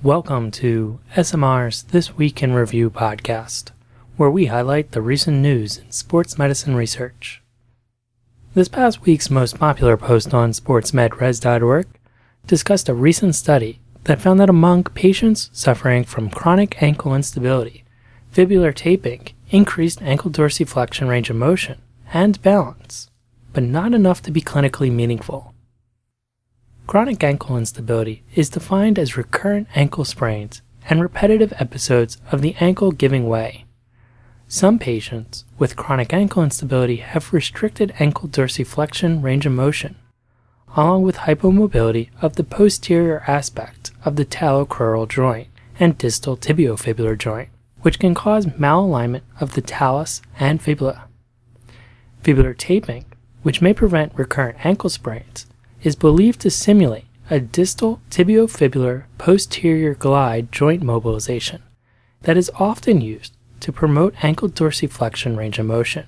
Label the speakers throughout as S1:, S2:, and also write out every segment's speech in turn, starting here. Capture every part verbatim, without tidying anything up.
S1: Welcome to S M R's This Week in Review podcast, where we highlight the recent news in sports medicine research. This past week's most popular post on sports med res dot org discussed a recent study that found that among patients suffering from chronic ankle instability, fibular taping increased ankle dorsiflexion range of motion and balance, but not enough to be clinically meaningful. Chronic ankle instability is defined as recurrent ankle sprains and repetitive episodes of the ankle giving way. Some patients with chronic ankle instability have restricted ankle dorsiflexion range of motion, along with hypomobility of the posterior aspect of the talocrural joint and distal tibiofibular joint, which can cause malalignment of the talus and fibula. Fibular taping, which may prevent recurrent ankle sprains, is believed to simulate a distal tibiofibular posterior glide joint mobilization that is often used to promote ankle dorsiflexion range of motion.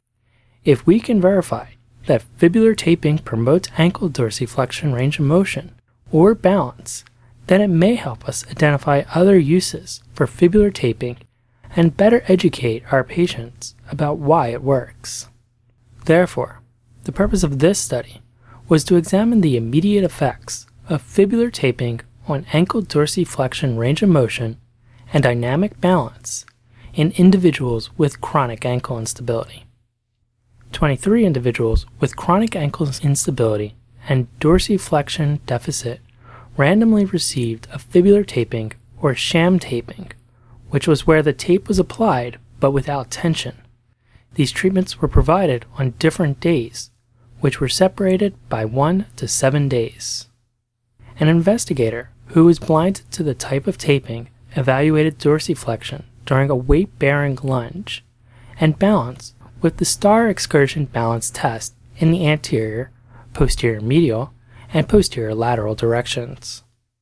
S1: If we can verify that fibular taping promotes ankle dorsiflexion range of motion or balance, then it may help us identify other uses for fibular taping and better educate our patients about why it works. Therefore, the purpose of this study was to examine the immediate effects of fibular taping on ankle dorsiflexion range of motion and dynamic balance in individuals with chronic ankle instability. twenty-three individuals with chronic ankle instability and dorsiflexion deficit randomly received a fibular taping or sham taping, which was where the tape was applied but without tension. These treatments were provided on different days, which were separated by one to seven days. An investigator who was blinded to the type of taping evaluated dorsiflexion during a weight-bearing lunge and balance with the STAR excursion balance test in the anterior, posterior medial, and posterior lateral directions.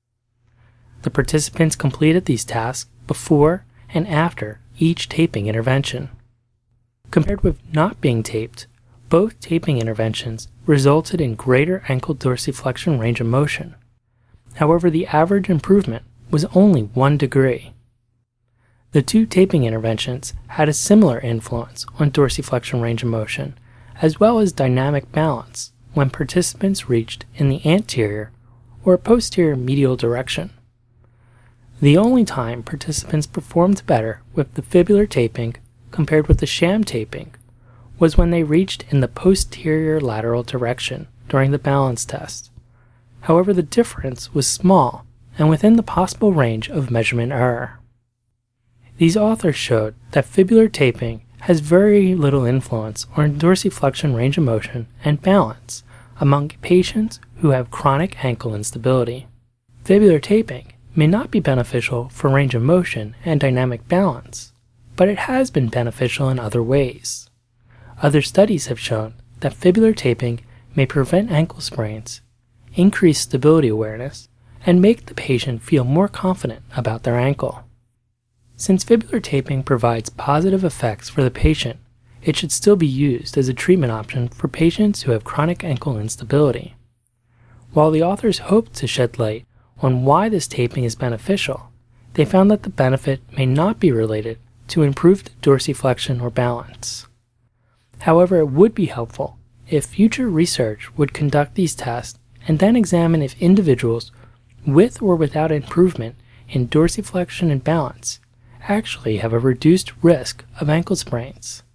S1: The participants completed these tasks before and after each taping intervention. Compared with not being taped, both taping interventions resulted in greater ankle dorsiflexion range of motion. However, the average improvement was only one degree. The two taping interventions had a similar influence on dorsiflexion range of motion, as well as dynamic balance when participants reached in the anterior or posterior medial direction. The only time participants performed better with the fibular taping compared with the sham taping was when they reached in the posterior lateral direction during the balance test. However, the difference was small and within the possible range of measurement error. These authors showed that fibular taping has very little influence on dorsiflexion range of motion and balance among patients who have chronic ankle instability. Fibular taping may not be beneficial for range of motion and dynamic balance, but it has been beneficial in other ways. Other studies have shown that fibular taping may prevent ankle sprains, increase stability awareness, and make the patient feel more confident about their ankle. Since fibular taping provides positive effects for the patient, it should still be used as a treatment option for patients who have chronic ankle instability. While the authors hoped to shed light on why this taping is beneficial, they found that the benefit may not be related to improved dorsiflexion or balance. However, it would be helpful if future research would conduct these tests and then examine if individuals with or without improvement in dorsiflexion and balance actually have a reduced risk of ankle sprains.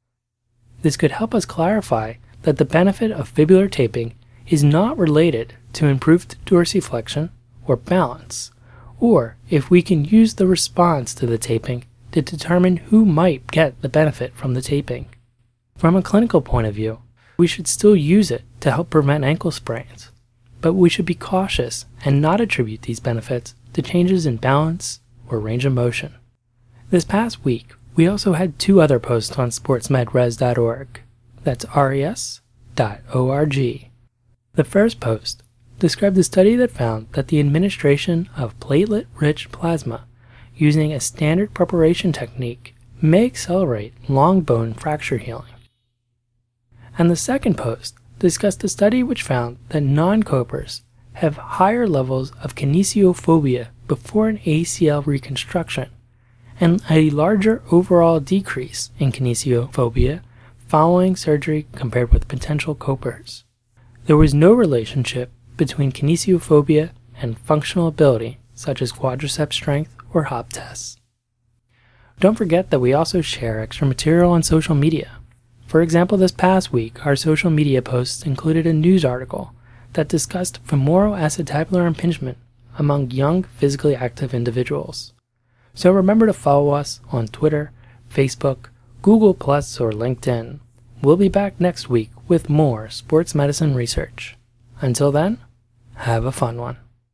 S1: This could help us clarify that the benefit of fibular taping is not related to improved dorsiflexion or balance, or if we can use the response to the taping to determine who might get the benefit from the taping. From a clinical point of view, we should still use it to help prevent ankle sprains, but we should be cautious and not attribute these benefits to changes in balance or range of motion. This past week, we also had two other posts on sports med res dot org. That's R E S dot org. The first post described a study that found that the administration of platelet-rich plasma using a standard preparation technique may accelerate long bone fracture healing. And the second post discussed a study which found that non-copers have higher levels of kinesiophobia before an A C L reconstruction, and a larger overall decrease in kinesiophobia following surgery compared with potential copers. There was no relationship between kinesiophobia and functional ability, such as quadriceps strength or hop tests. Don't forget that we also share extra material on social media. For example, this past week, our social media posts included a news article that discussed femoral acetabular impingement among young physically active individuals. So remember to follow us on Twitter, Facebook, Google plus, or LinkedIn. We'll be back next week with more sports medicine research. Until then, have a fun one.